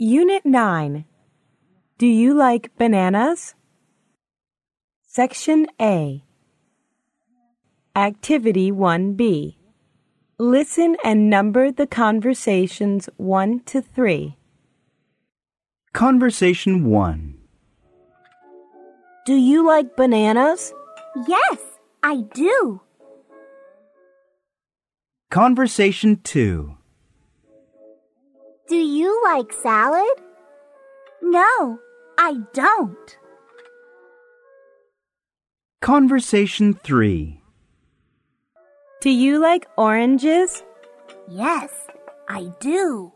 Unit 9. Do you like bananas? Section A. Activity 1B. Listen and number the conversations 1 to 3. Conversation 1. Do you like bananas? Yes, I do. Conversation 2. Do you like salad? No, I don't. Conversation 3. Do you like oranges? Yes, I do.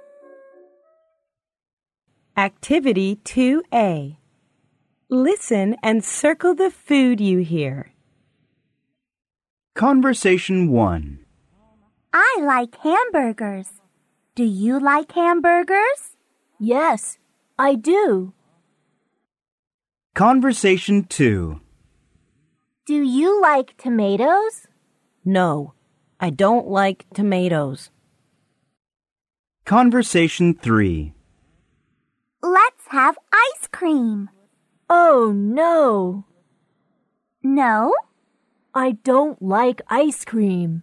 Activity 2A. Listen and circle the food you hear. Conversation 1. I like hamburgers. Do you like hamburgers? Yes, I do. Conversation 2. Do you like tomatoes? No, I don't like tomatoes. Conversation 3. Let's have ice cream. Oh, no. No? I don't like ice cream.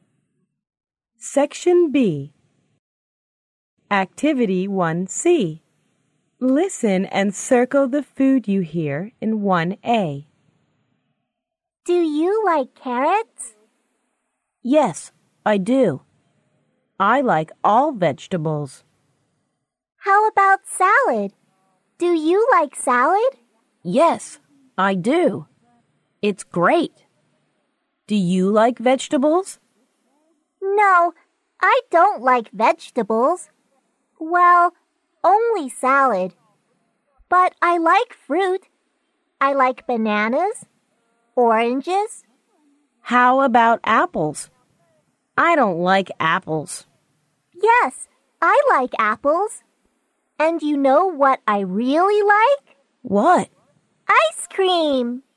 Section B. Activity 1C. Listen and circle the food you hear in 1A. Do you like carrots? Yes, I do. I like all vegetables. How about salad? Do you like salad? Yes, I do. It's great. Do you like vegetables? No, I don't like vegetables. Well, only salad. But I like fruit. I like bananas, oranges. How about apples? I don't like apples. Yes, I like apples. And you know what I really like? What? Ice cream!